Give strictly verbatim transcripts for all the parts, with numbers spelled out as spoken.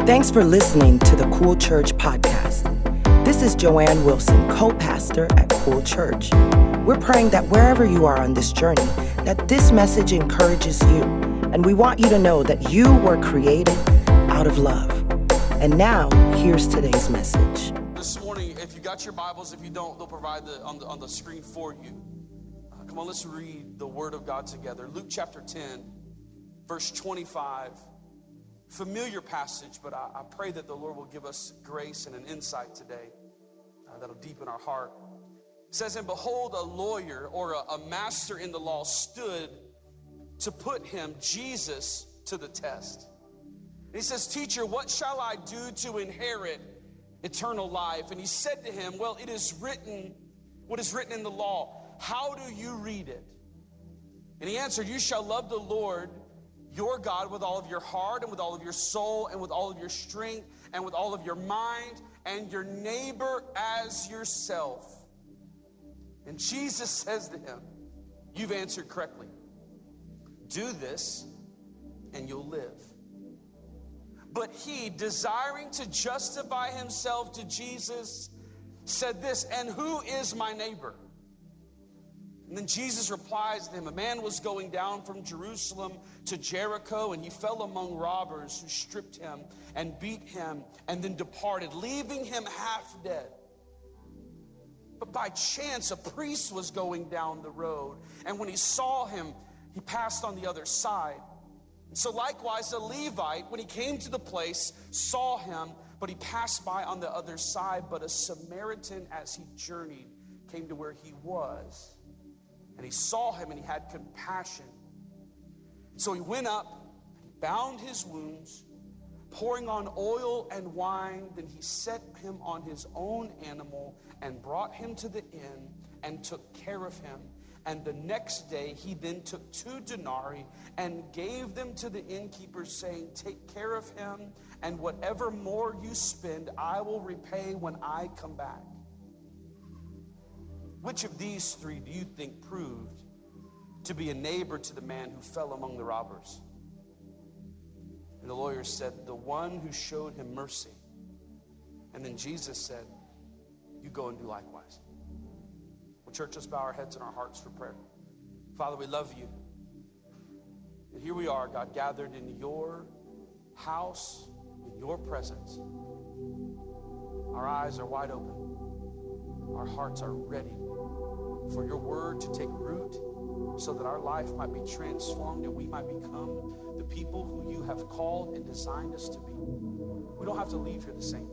Thanks for listening to the Cool Church podcast. This is Joanne Wilson, co-pastor at Cool Church. We're praying that wherever you are on this journey, that this message encourages you, and we want you to know that you were created out of love. And now, here's today's message. This morning, if you got your Bibles, if you don't, they'll provide the on the, on the screen for you. Uh, come on, let's read the Word of God together. Luke chapter ten, verse twenty-five. Familiar passage, but I, I pray that the Lord will give us grace and an insight today uh, that'll deepen our heart. It says, and behold, a lawyer or a, a master in the law stood to put him, Jesus, to the test. And he says, teacher, what shall I do to inherit eternal life? And he said to him, well, it is written, what is written in the law? How do you read it? And he answered, you shall love the Lord your God with all of your heart and with all of your soul and with all of your strength and with all of your mind, and your neighbor as yourself. And Jesus says to him, you've answered correctly. Do this and you'll live. But he, desiring to justify himself to Jesus, said this, and who is my neighbor? And then Jesus replies to him, a man was going down from Jerusalem to Jericho, and he fell among robbers who stripped him and beat him and then departed, leaving him half dead. But by chance, a priest was going down the road, and when he saw him, he passed on the other side. And so likewise, a Levite, when he came to the place, saw him, but he passed by on the other side. But a Samaritan, as he journeyed, came to where he was. And he saw him and he had compassion. So he went up and he bound his wounds, pouring on oil and wine. Then he set him on his own animal and brought him to the inn and took care of him. And the next day he then took two denarii and gave them to the innkeeper, saying, take care of him, and whatever more you spend, I will repay when I come back. Which of these three do you think proved to be a neighbor to the man who fell among the robbers? And the lawyer said, the one who showed him mercy. And then Jesus said, you go and do likewise. Well, church, let's bow our heads and our hearts for prayer. Father, we love you. And here we are, God, gathered in your house, in your presence. Our eyes are wide open. Our hearts are ready for your word to take root so that our life might be transformed and we might become the people who you have called and designed us to be. We don't have to leave here the same.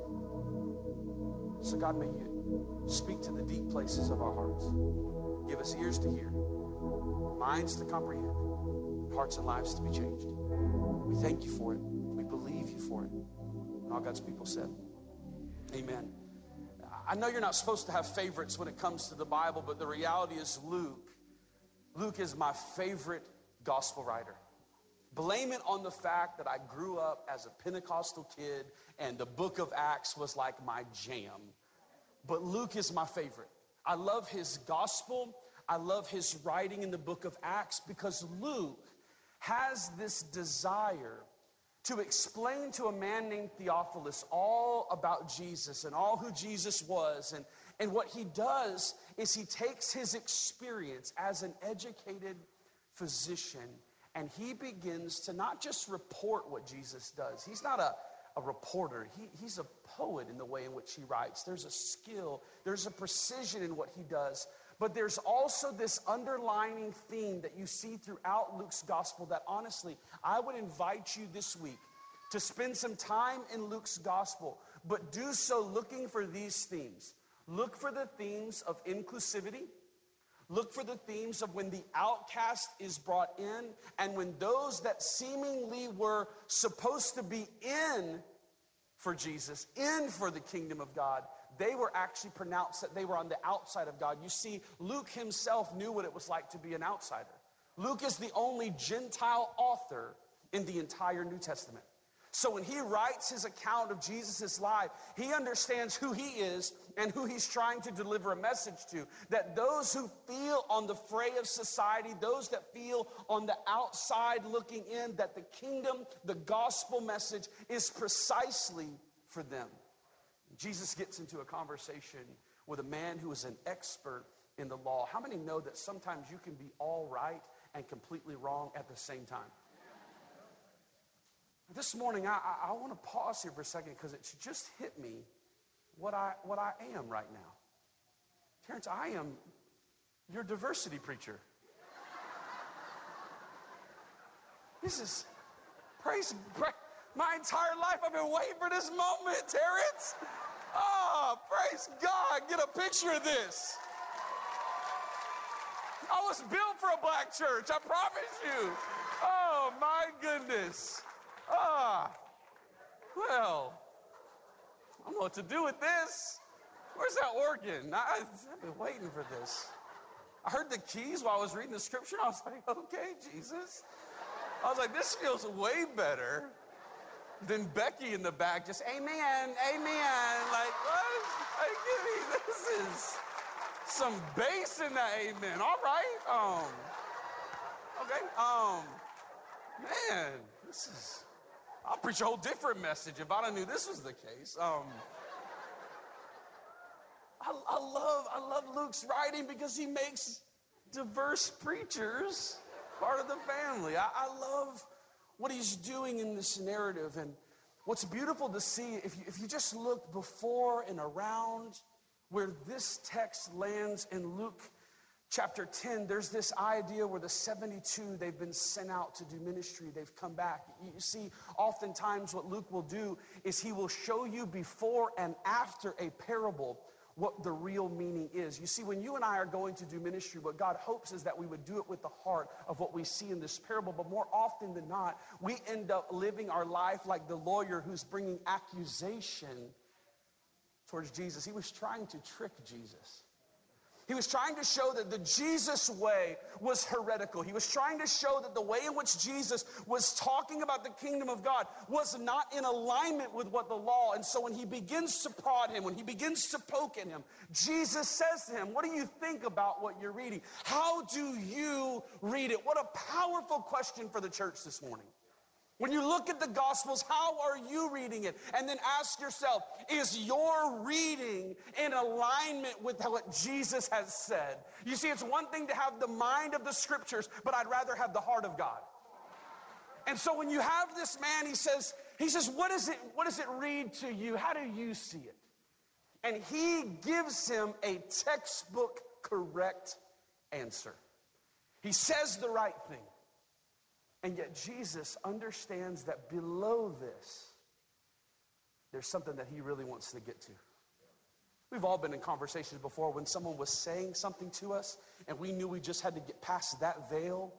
So God, may you speak to the deep places of our hearts. Give us ears to hear, minds to comprehend, hearts and lives to be changed. We thank you for it. We believe you for it. And all God's people said, amen. I know you're not supposed to have favorites when it comes to the Bible, but the reality is Luke. Luke is my favorite gospel writer. Blame it on the fact that I grew up as a Pentecostal kid and the book of Acts was like my jam. But Luke is my favorite. I love his gospel. I love his writing in the book of Acts because Luke has this desire to explain to a man named Theophilus all about Jesus and all who Jesus was. And, and what he does is he takes his experience as an educated physician and he begins to not just report what Jesus does. He's not a, a reporter. He, he's a poet in the way in which he writes. There's a skill. There's a precision in what he does. But there's also this underlining theme that you see throughout Luke's gospel that honestly, I would invite you this week to spend some time in Luke's gospel, but do so looking for these themes. Look for the themes of inclusivity. Look for the themes of when the outcast is brought in and when those that seemingly were supposed to be in for Jesus, in for the kingdom of God, they were actually pronounced that they were on the outside of God. You see, Luke himself knew what it was like to be an outsider. Luke is the only Gentile author in the entire New Testament. So when he writes his account of Jesus' life, he understands who he is and who he's trying to deliver a message to. That those who feel on the fray of society, those that feel on the outside looking in, that the kingdom, the gospel message is precisely for them. Jesus gets into a conversation with a man who is an expert in the law. How many know that sometimes you can be all right and completely wrong at the same time? This morning, I, I, I want to pause here for a second because it just hit me what I, what I am right now. Terrence, I am your diversity preacher. This is, praise, praise, my entire life I've been waiting for this moment, Terrence. Oh, praise God, get a picture of this. I was built for a black church, I promise you. Oh, my goodness. Ah, well, I don't know what to do with this. Where's that organ? I, I've been waiting for this. I heard the keys while I was reading the scripture, and I was like, okay, Jesus. I was like, this feels way better than Becky in the back, just amen, amen. Like, what? Like, this is some bass in that amen. All right. Um, okay. Um, man, this is... I'll preach a whole different message if I knew this was the case. Um, I, I love I love Luke's writing because he makes diverse preachers part of the family. I, I love what he's doing in this narrative. And what's beautiful to see, if you, if you just look before and around where this text lands in Luke chapter ten, there's this idea where the seventy-two, they've been sent out to do ministry. They've come back. You see, oftentimes what Luke will do is he will show you before and after a parable what the real meaning is. You see, when you and I are going to do ministry, what God hopes is that we would do it with the heart of what we see in this parable. But more often than not, we end up living our life like the lawyer who's bringing accusation towards Jesus. He was trying to trick Jesus. He was trying to show that the Jesus way was heretical. He was trying to show that the way in which Jesus was talking about the kingdom of God was not in alignment with what the law. And so when he begins to prod him, when he begins to poke at him, Jesus says to him, what do you think about what you're reading? How do you read it? What a powerful question for the church this morning. When you look at the Gospels, how are you reading it? And then ask yourself, is your reading in alignment with what Jesus has said? You see, it's one thing to have the mind of the Scriptures, but I'd rather have the heart of God. And so when you have this man, he says, he says, what is it, what does it read to you? How do you see it? And he gives him a textbook correct answer. He says the right thing. And yet Jesus understands that below this, there's something that he really wants to get to. We've all been in conversations before when someone was saying something to us and we knew we just had to get past that veil.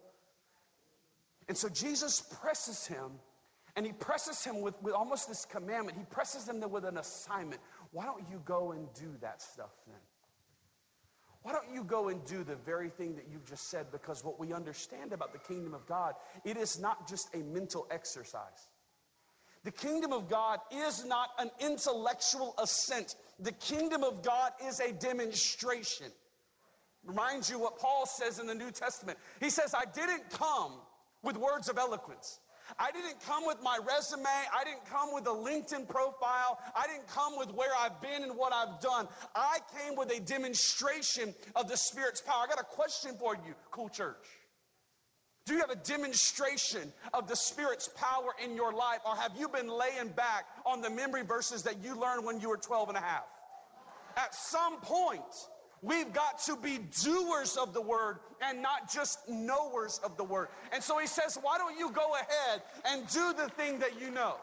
And so Jesus presses him, and he presses him with, with almost this commandment. He presses him with an assignment. Why don't you go and do that stuff then? Why don't you go and do the very thing that you've just said? Because what we understand about the kingdom of God, it is not just a mental exercise. The kingdom of God is not an intellectual assent. The kingdom of God is a demonstration. Reminds you what Paul says in the New Testament. He says, I didn't come with words of eloquence. I didn't come with my resume. I didn't come with a LinkedIn profile. I didn't come with where I've been and what I've done. I came with a demonstration of the Spirit's power. I got a question for you, Cool Church. Do you have a demonstration of the Spirit's power in your life, or have you been laying back on the memory verses that you learned when you were twelve and a half? At some point, we've got to be doers of the word and not just knowers of the word. And so he says, why don't you go ahead and do the thing that you know?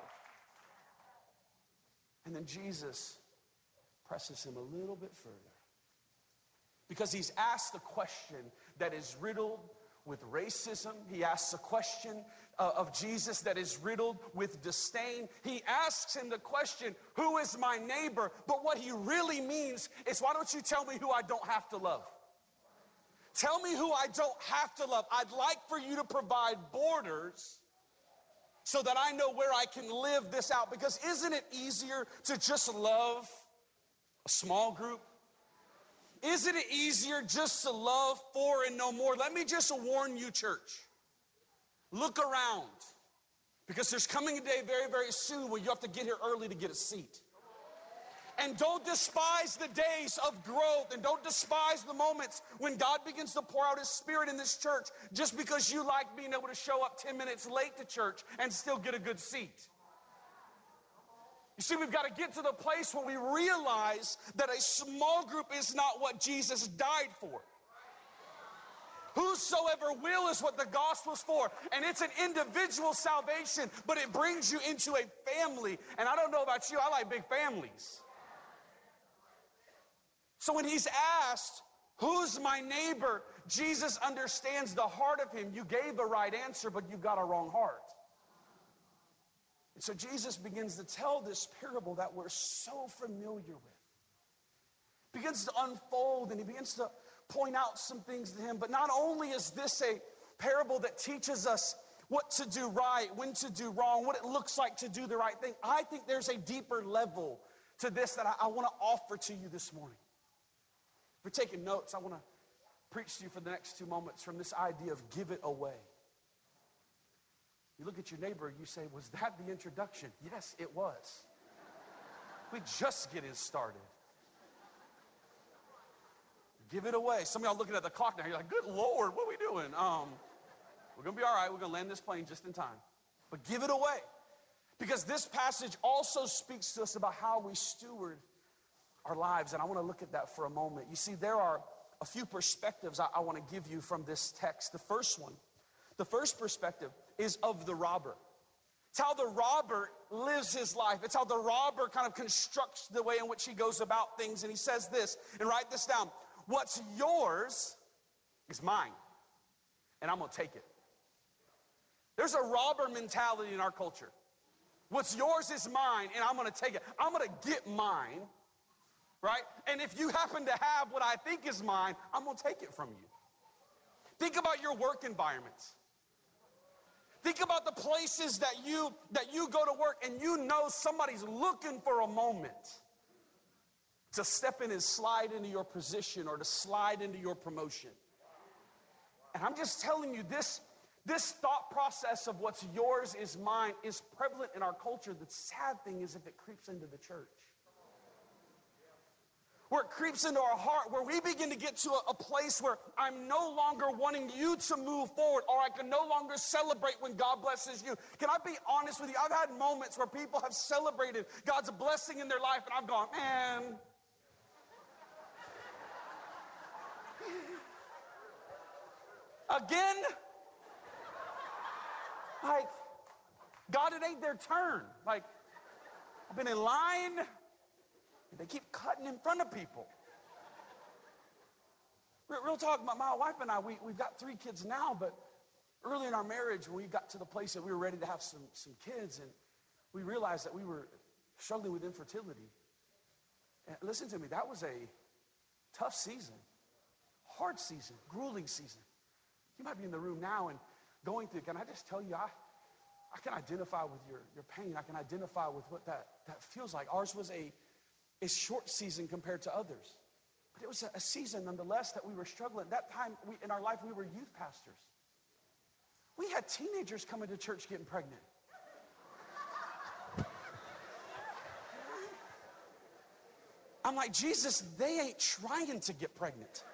And then Jesus presses him a little bit further, because he's asked the question that is riddled with racism. He asks a question uh, of Jesus that is riddled with disdain. He asks him the question, who is my neighbor? But what he really means is, why don't you tell me who I don't have to love? Tell me who I don't have to love. I'd like for you to provide borders so that I know where I can live this out. Because isn't it easier to just love a small group? Isn't it easier just to love four and no more? Let me just warn you, church. Look around. Because there's coming a day very, very soon where you have to get here early to get a seat. And don't despise the days of growth, and don't despise the moments when God begins to pour out His Spirit in this church just because you like being able to show up ten minutes late to church and still get a good seat. You see, we've got to get to the place where we realize that a small group is not what Jesus died for. Whosoever will is what the gospel's for. And it's an individual salvation, but it brings you into a family. And I don't know about you, I like big families. So when He's asked, who's my neighbor? Jesus understands the heart of him. You gave the right answer, but you've got a wrong heart. And so Jesus begins to tell this parable that we're so familiar with. Begins to unfold, and He begins to point out some things to him. But not only is this a parable that teaches us what to do right, when to do wrong, what it looks like to do the right thing, I think there's a deeper level to this that I, I want to offer to you this morning. If you're taking notes, I want to preach to you for the next two moments from this idea of give it away. You look at your neighbor, you say, was that the introduction? Yes, it was. We just getting started. Give it away. Some of y'all looking at the clock now, you're like, good Lord, what are we doing? Um, we're going to be all right. We're going to land this plane just in time. But give it away. Because this passage also speaks to us about how we steward our lives. And I want to look at that for a moment. You see, there are a few perspectives I, I want to give you from this text. The first one, the first perspective is of the robber. It's how the robber lives his life. It's how the robber kind of constructs the way in which he goes about things. And he says this, and write this down. What's yours is mine, and I'm going to take it. There's a robber mentality in our culture. What's yours is mine, and I'm going to take it. I'm going to get mine, right? And if you happen to have what I think is mine, I'm going to take it from you. Think about your work environments. Think about the places that you, that you go to work, and you know somebody's looking for a moment to step in and slide into your position or to slide into your promotion. And I'm just telling you, this, this thought process of what's yours is mine is prevalent in our culture. The sad thing is if it creeps into the church. Where it creeps into our heart, where we begin to get to a, a place where I'm no longer wanting you to move forward, or I can no longer celebrate when God blesses you. Can I be honest with you? I've had moments where people have celebrated God's blessing in their life, and I've gone, man, again? Like, God, it ain't their turn. Like, I've been in line, and they keep cutting in front of people. Real, real talk, my, my wife and I, we, we've got three kids now, but early in our marriage, we got to the place that we were ready to have some, some kids, and we realized that we were struggling with infertility. And listen to me, that was a tough season, hard season, grueling season. You might be in the room now and going through, can I just tell you, I, I can identify with your, your pain. I can identify with what that, that feels like. Ours was a, a short season compared to others. But it was a, a season, nonetheless, that we were struggling. That time we, in our life, we were youth pastors. We had teenagers coming to church getting pregnant. I'm like, Jesus, they ain't trying to get pregnant.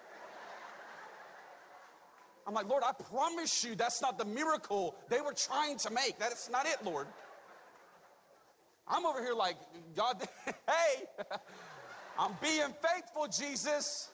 I'm like, Lord, I promise you that's not the miracle they were trying to make. That's not it, Lord. I'm over here like, God, hey, I'm being faithful, Jesus.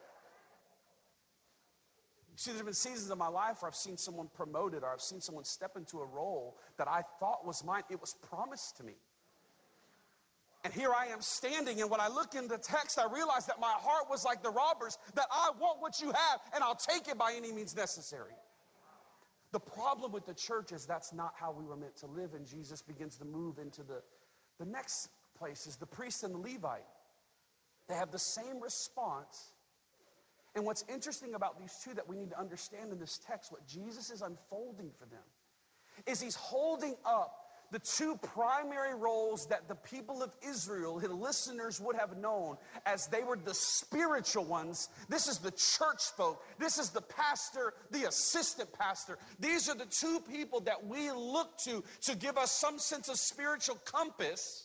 You see, there's been seasons of my life where I've seen someone promoted, or I've seen someone step into a role that I thought was mine. It was promised to me. And here I am standing, and when I look in the text, I realize that my heart was like the robbers, that I want what you have, and I'll take it by any means necessary. The problem with the church is that's not how we were meant to live, and Jesus begins to move into the, the next places. The priest and the Levite, they have the same response. And what's interesting about these two that we need to understand in this text, what Jesus is unfolding for them, is he's holding up the two primary roles that the people of Israel, his listeners, would have known as they were the spiritual ones. This is the church folk. This is the pastor, the assistant pastor. These are the two people that we look to to give us some sense of spiritual compass.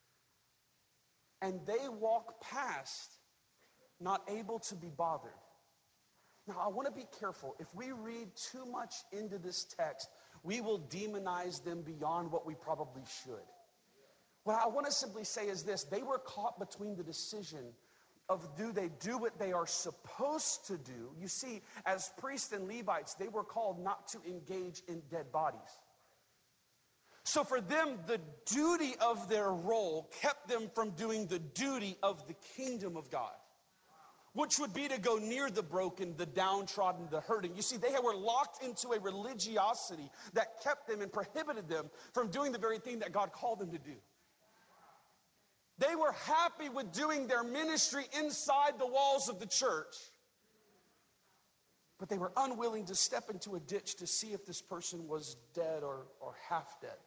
And they walk past, not able to be bothered. Now, I want to be careful. If we read too much into this text, we will demonize them beyond what we probably should. What I want to simply say is this: they were caught between the decision of do they do what they are supposed to do. You see, as priests and Levites, they were called not to engage in dead bodies. So for them, the duty of their role kept them from doing the duty of the kingdom of God, which would be to go near the broken, the downtrodden, the hurting. You see, they were locked into a religiosity that kept them and prohibited them from doing the very thing that God called them to do. They were happy with doing their ministry inside the walls of the church, but they were unwilling to step into a ditch to see if this person was dead or, or half dead.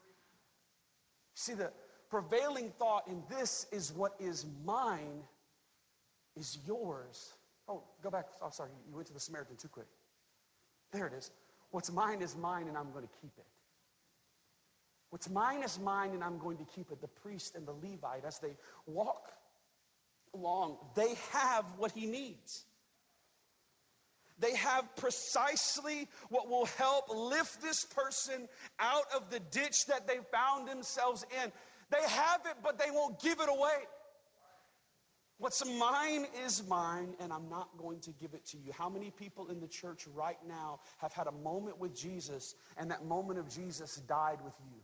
See, the prevailing thought in this is what is mine is yours. Oh, go back. Oh, sorry, you went to the Samaritan too quick. There it is. What's mine is mine, and I'm going to keep it. What's mine is mine, and I'm going to keep it. The priest and the Levite, as they walk along, they have what he needs. They have precisely what will help lift this person out of the ditch that they found themselves in. They have it, but they won't give it away. What's mine is mine, and I'm not going to give it to you. How many people in the church right now have had a moment with Jesus, and that moment of Jesus died with you?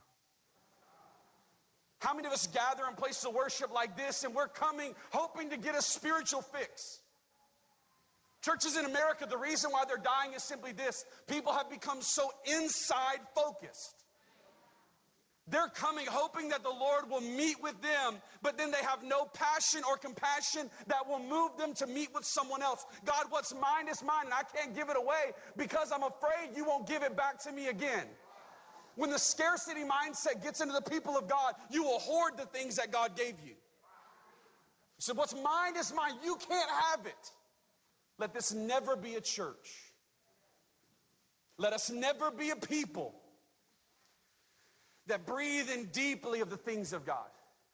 How many of us gather in places of worship like this, and we're coming hoping to get a spiritual fix? Churches in America, the reason why they're dying is simply this: people have become so inside focused. They're coming hoping that the Lord will meet with them, but then they have no passion or compassion that will move them to meet with someone else. God, what's mine is mine, and I can't give it away because I'm afraid you won't give it back to me again. When the scarcity mindset gets into the people of God, you will hoard the things that God gave you. So what's mine is mine. You can't have it. Let this never be a church. Let us never be a people that breathe in deeply of the things of God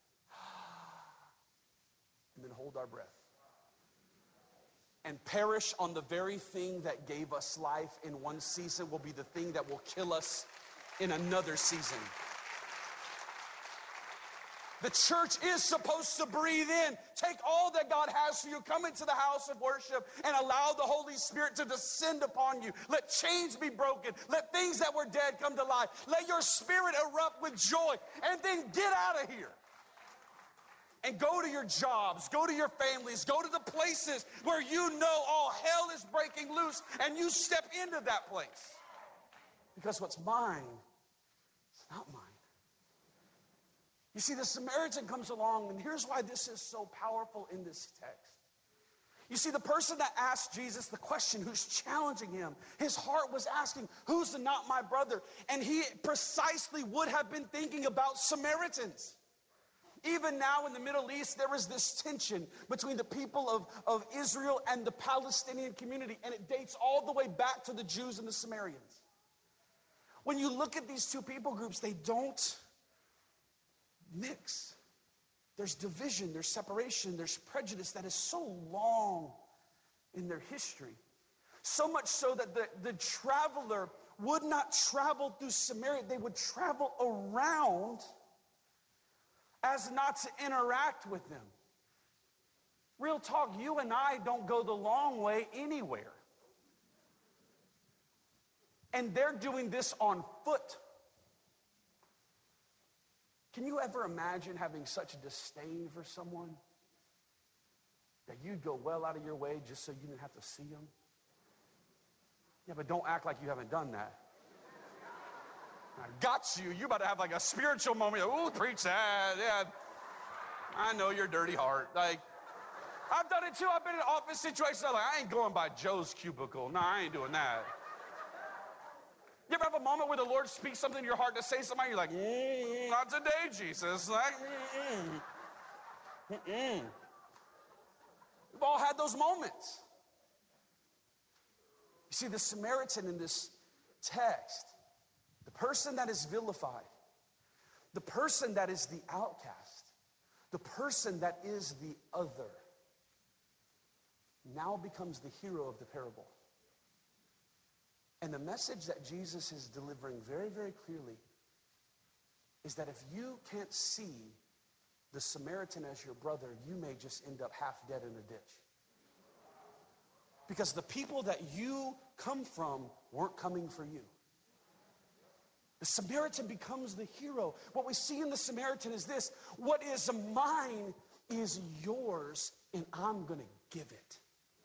and then hold our breath and perish on the very thing that gave us life in one season will be the thing that will kill us in another season. The church is supposed to breathe in. Take all that God has for you. Come into the house of worship and allow the Holy Spirit to descend upon you. Let chains be broken. Let things that were dead come to life. Let your spirit erupt with joy. And then get out of here. And go to your jobs. Go to your families. Go to the places where you know all hell is breaking loose. And you step into that place. Because what's mine is not mine. You see, the Samaritan comes along, and here's why this is so powerful in this text. You see, the person that asked Jesus the question, who's challenging him, his heart was asking, who's the not my brother? And he precisely would have been thinking about Samaritans. Even now in the Middle East, there is this tension between the people of, of Israel and the Palestinian community, and it dates all the way back to the Jews and the Samaritans. When you look at these two people groups, they don't mix. There's division, there's separation, there's prejudice that is so long in their history. So much so that the, the traveler would not travel through Samaria. They would travel around as not to interact with them. Real talk, you and I don't go the long way anywhere. And they're doing this on foot. Can you ever imagine having such disdain for someone that you'd go well out of your way just so you didn't have to see them? Yeah, but don't act like you haven't done that. I got you. You're about to have like a spiritual moment. Oh, preach that. Yeah, I know your dirty heart. Like, I've done it too. I've been in office situations. I'm like, I ain't going by Joe's cubicle. No, I ain't doing that. You ever have a moment where the Lord speaks something in your heart to say something, you're like, mm, not today, Jesus. Like, mm-mm. Mm-mm. We've all had those moments. You see, the Samaritan in this text, the person that is vilified, the person that is the outcast, the person that is the other, now becomes the hero of the parable. And the message that Jesus is delivering very, very clearly is that if you can't see the Samaritan as your brother, you may just end up half dead in a ditch. Because the people that you come from weren't coming for you. The Samaritan becomes the hero. What we see in the Samaritan is this: what is mine is yours, and I'm going to give it.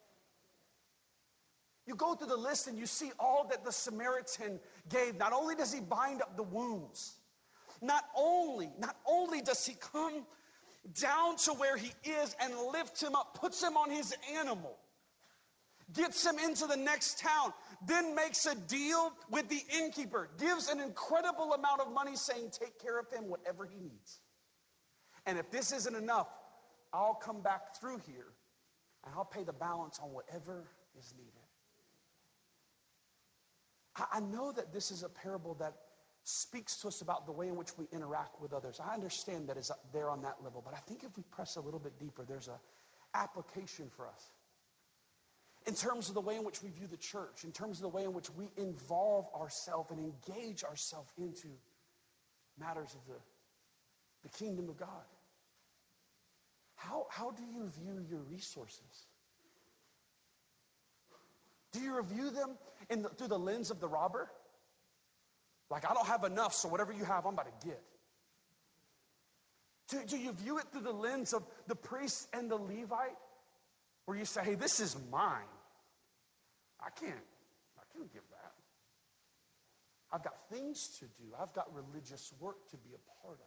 You go through the list and you see all that the Samaritan gave. Not only does he bind up the wounds, not only, not only does he come down to where he is and lift him up, puts him on his animal, gets him into the next town, then makes a deal with the innkeeper, gives an incredible amount of money saying, take care of him, whatever he needs. And if this isn't enough, I'll come back through here and I'll pay the balance on whatever is needed. I know that this is a parable that speaks to us about the way in which we interact with others. I understand that it's there on that level, but I think if we press a little bit deeper, there's an application for us. In terms of the way in which we view the church, in terms of the way in which we involve ourselves and engage ourselves into matters of the, the kingdom of God. How, how do you view your resources? Do you review them in the, through the lens of the robber? Like, I don't have enough, so whatever you have, I'm about to get. Do, do you view it through the lens of the priest and the Levite? Where you say, hey, this is mine. I can't, I can't give that. I've got things to do. I've got religious work to be a part of.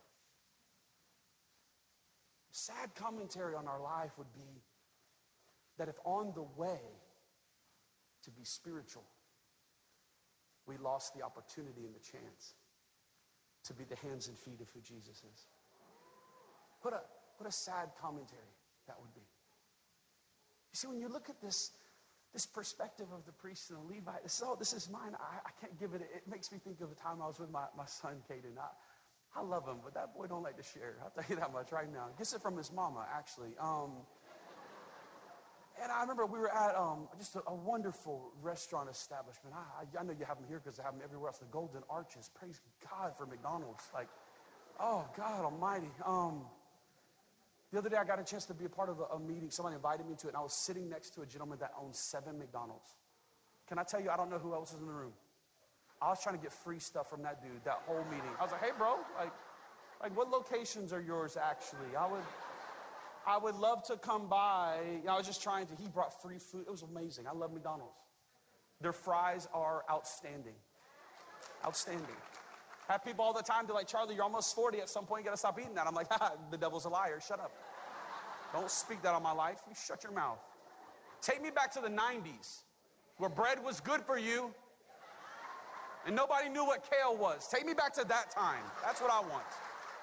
Sad commentary on our life would be that if on the way to be spiritual, we lost the opportunity and the chance to be the hands and feet of who Jesus is. What a, what a sad commentary that would be. You see, when you look at this, this perspective of the priest and the Levite, this, oh, this is mine, I, I can't give it. It makes me think of the time I was with my, my son, Caden. I, I love him, but that boy don't like to share. I'll tell you that much right now. He gets it from his mama, actually. Um, and I remember we were at um, just a, a wonderful restaurant establishment. I, I, I know you have them here because they have them everywhere else. The Golden Arches. Praise God for McDonald's. Like, oh, God almighty. Um, the other day I got a chance to be a part of a, a meeting. Somebody invited me to it, and I was sitting next to a gentleman that owns seven McDonald's. Can I tell you, I don't know who else is in the room. I was trying to get free stuff from that dude that whole meeting. I was like, hey, bro, like, like what locations are yours actually? I would... I would love to come by. You know, I was just trying to, he brought free food. It was amazing. I love McDonald's. Their fries are outstanding. Outstanding. Have people all the time, they're like, Charlie, you're almost forty. At some point, you got to stop eating that. I'm like, ah, the devil's a liar. Shut up. Don't speak that on my life. You shut your mouth. Take me back to the nineties where bread was good for you and nobody knew what kale was. Take me back to that time. That's what I want.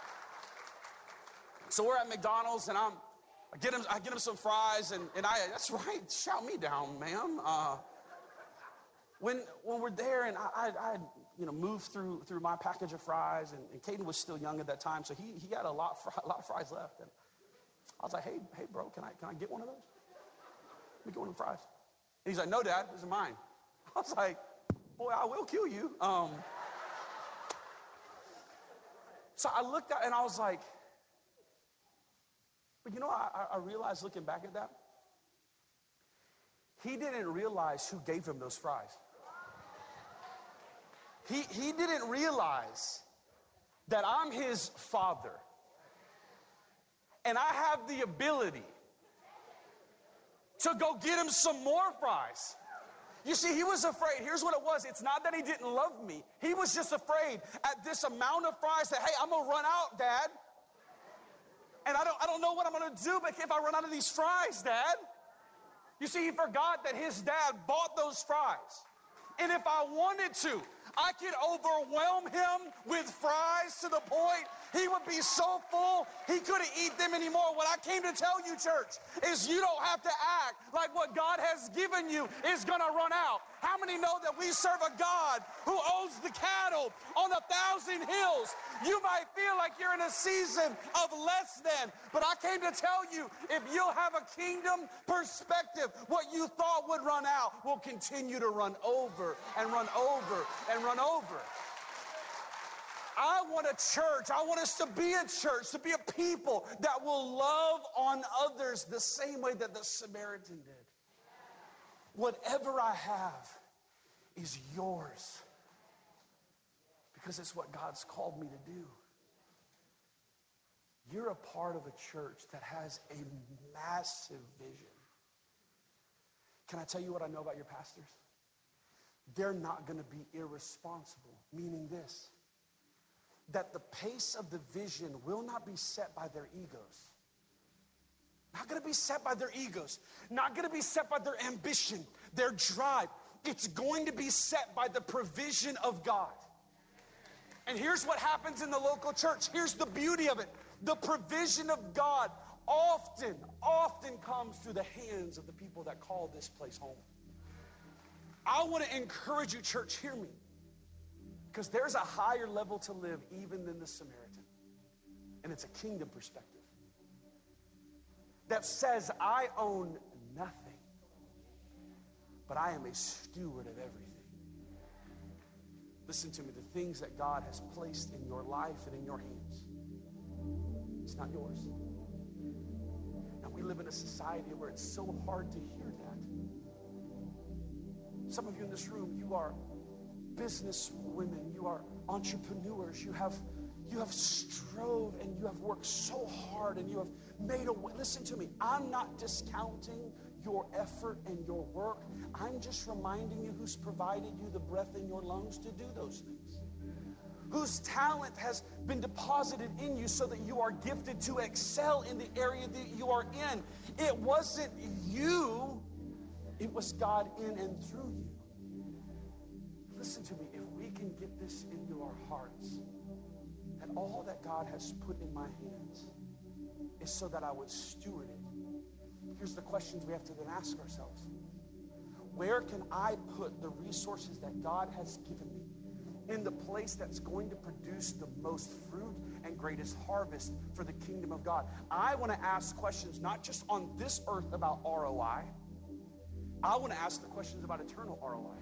So we're at McDonald's and I'm, I get him, I get him some fries, and, and I, that's right, shout me down, ma'am. Uh, when when we're there, and I, I, I you know, moved through through my package of fries, and, and Caden was still young at that time, so he he had a lot a lot of fries left. And I was like, hey hey bro, can I can I get one of those? Let me get one of the fries. And he's like, no, Dad, these are mine. I was like, boy, I will kill you. Um, so I looked at and I was like. But you know, I, I realized looking back at that, he didn't realize who gave him those fries. He, he didn't realize that I'm his father. And I have the ability to go get him some more fries. You see, he was afraid. Here's what it was. It's not that he didn't love me. He was just afraid at this amount of fries that, hey, I'm going to run out, Dad. And I don't, I don't know what I'm going to do but if I run out of these fries, Dad. You see, he forgot that his dad bought those fries. And if I wanted to, I could overwhelm him with fries to the point he would be so full he couldn't eat them anymore. What I came to tell you, church, is you don't have to act like what God has given you is going to run out. How many know that we serve a God who owns the cattle on a thousand hills? You might feel like you're in a season of less than, but I came to tell you, if you'll have a kingdom perspective, what you thought would run out will continue to run over and run over and run over. I want a church, I want us to be a church, to be a people that will love on others the same way that the Samaritan did. Whatever I have is yours, because it's what God's called me to do. You're a part of a church that has a massive vision. Can I tell you what I know about your pastors? They're not going to be irresponsible, meaning this, that the pace of the vision will not be set by their egos. Not going to be set by their egos. Not going to be set by their ambition, their drive. It's going to be set by the provision of God. And here's what happens in the local church. Here's the beauty of it. The provision of God often, often comes through the hands of the people that call this place home. I want to encourage you, church, hear me. Because there's a higher level to live even than the Samaritan. And it's a kingdom perspective that says, I own nothing, but I am a steward of everything. Listen to me, the things that God has placed in your life and in your hands, it's not yours. And we live in a society where it's so hard to hear that. Some of you in this room, you are business women, you are entrepreneurs, you have you have strove and you have worked so hard and you have made a way. Listen to me, I'm not discounting your effort and your work. I'm just reminding you who's provided you the breath in your lungs to do those things. Whose talent has been deposited in you so that you are gifted to excel in the area that you are in. It wasn't you, it was God in and through you. Listen to me, if we can get this into our hearts, that all that God has put in my hands is so that I would steward it. Here's the questions we have to then ask ourselves. Where can I put the resources that God has given me in the place that's going to produce the most fruit and greatest harvest for the kingdom of God? I want to ask questions not just on this earth about R O I. I want to ask the questions about eternal R O I.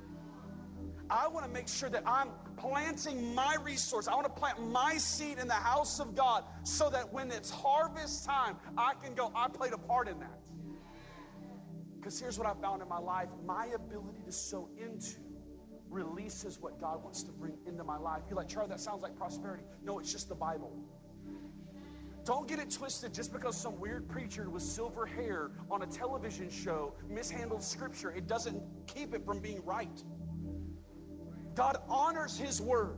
I want to make sure that I'm planting my resource. I want to plant my seed in the house of God so that when it's harvest time, I can go, I played a part in that. Because here's what I found in my life. My ability to sow into releases what God wants to bring into my life. You're like, Charlie, that sounds like prosperity. No, it's just the Bible. Don't get it twisted just because some weird preacher with silver hair on a television show mishandled scripture. It doesn't keep it from being right. God honors his word.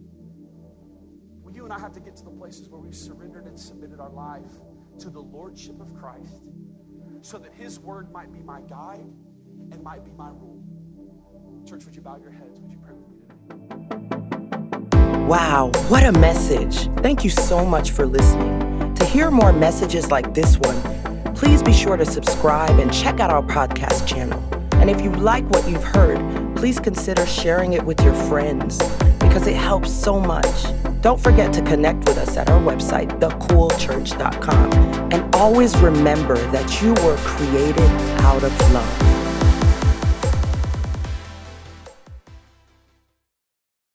Well, you and I have to get to the places where we've surrendered and submitted our life to the lordship of Christ so that his word might be my guide and might be my rule. Church, would you bow your heads? Would you pray with me today? Wow, what a message. Thank you so much for listening. To hear more messages like this one, please be sure to subscribe and check out our podcast channel. And if you like what you've heard, please consider sharing it with your friends because it helps so much. Don't forget to connect with us at our website, the cool church dot com. And always remember that you were created out of love.